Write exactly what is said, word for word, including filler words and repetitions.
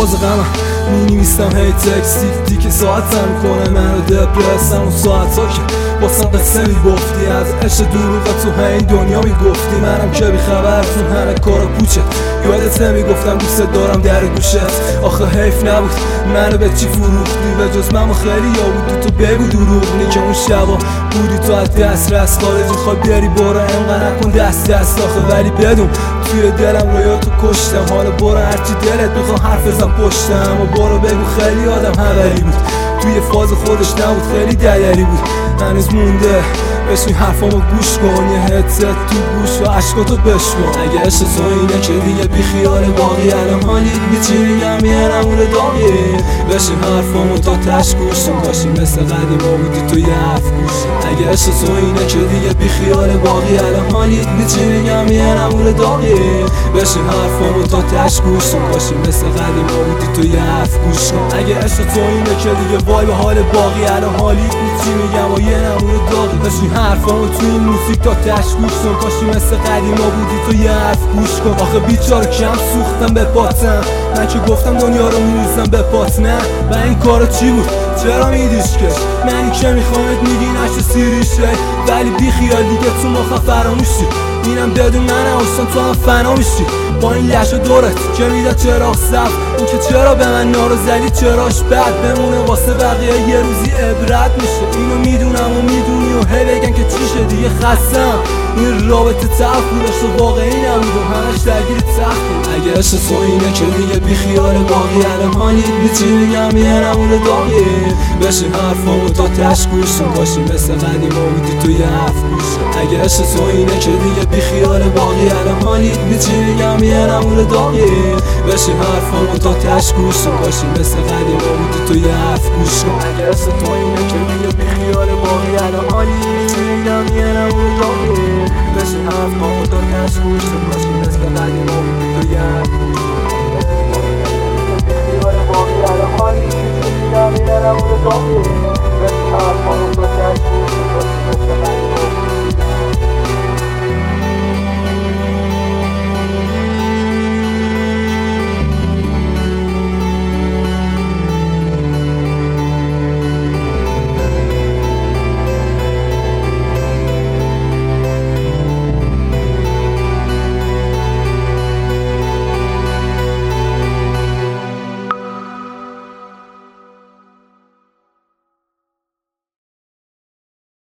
باز غمم می‌نویسم هی تکستی دیگه ساعتم کنه منو دپرسم. و ساعتا که واسم قصه میگفتی از عشق دروغ تو این دنیا میگفتی، منم که بیخبرتون همه کارا پوچه. یادت نمیگفتم دوست دارم در گوشت، آخه حیف نبود منو به چی فروختی؟ به جز من و خیلی یا بود تو بگو دروغ نی که اون شبا بودی تو از دست رست خارج میخوای بیاری برو انقدر نکن دست دست آخه. ولی بدون توی دلم رویاتو کشتم، حالا برو هرچی دلت میخوام حرف بزن پشتم. و برو بگو خیلی آدم هبلی بود توی فاز خودش نبود، خیلی دلیلی بود هنوز مونده بشین حرفامو گوش کن. یه هدست تو گوش و عشقاتو بشکن. اگه عشق تو اینه که دیگه بی خیال باقی الان حالیت بیچی میگم یه نمون داغی. بشین حرفامو تا تش گوش کن باشی مثل قدیما بودی تو یه هفت گوش. اگه عشق تو اینه که دیگه بی خیال باقی الان حالیت بیچی میگم یه نمون داغی. بشین حرفامو تا تش گوش کن باشی مثل قدیما بودی تو یه هفت گوش کن. اگه عشق تو اینه که دیگه وای به حال باقی الان حالیت بیچی میگم و یه نمون داغی. بشین حرفامو تو این موزیک تا تش گوش کن کاشی مثل قدیما بودی تو یه حرف گوش کن. آخه بیچاره کم سوختم به پاتم، من که گفتم دنیا رو میریزم به پات. نه و این کارا چی بود چرا میدیش که منی که میخوامت میگی نشه سیریشه. ولی بی خیال دیگه تو مخم فراموشی، اینم بدون من اصلا تو هم فنا میشی. با این لحش دورت که میده چراغ صف، این که چرا به من نارو زدی چراش بد بمونه واسه بقیه یه روزی عبرت میشه. اینو میدونم و میدونی و هی بگن که چیشه دیگه خستم این رابطه تفکرش و واقعی نبود و همش درگیر تخت. اگه عشق تو اینه که دیگه بی خیال باقی الان حالیت بیچی میگم یه نمون داغی. بشین حرفامو تا تش گوش کن باشی مثل قدیما بودی تو یه هفت گوش. اگه عشق تو اینه که دیگه بی خیال باقی الان حالیت بیچی میگم یه نمون داغی. بشین حرفامو تا تش گوش کن باشی مثل قدیما بودی تو یه هفت گوش کن. اگه عشق تو اینه که دیگه بی خیال باقی الان حالیت بیچی میگم یه نمون داغی. بشین حرفامو تا تش گوش کن باشی مثل قدیما بودی تو یه هفت گوش کن. بی خیال باقی الان حالیت بیچی میگم یه نمون داغی.